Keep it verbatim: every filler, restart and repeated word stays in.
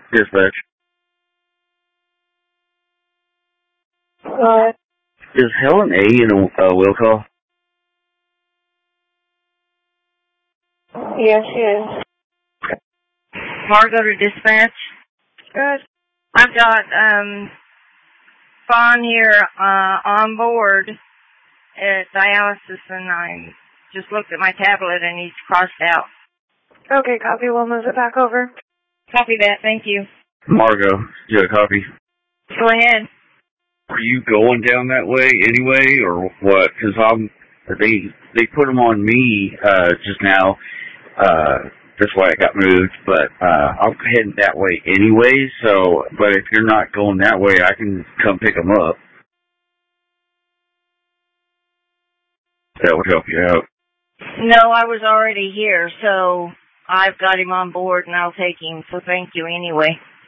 Dispatch. What? Is Helen A in a uh, will call? Yes, she is. Margo to dispatch. Good. I've got um Fawn here uh, on board at dialysis, and I just looked at my tablet and he's crossed out. Okay, copy. We'll move it back over. Copy that. Thank you. Margo, you got a copy? Go ahead. Are you going down that way anyway, or what? Because I'm they they put them on me uh, just now. Uh, that's why it got moved. But uh, I'm heading that way anyway. So, but if you're not going that way, I can come pick them up. That would help you out. No, I was already here, so I've got him on board and I'll take him. So thank you anyway.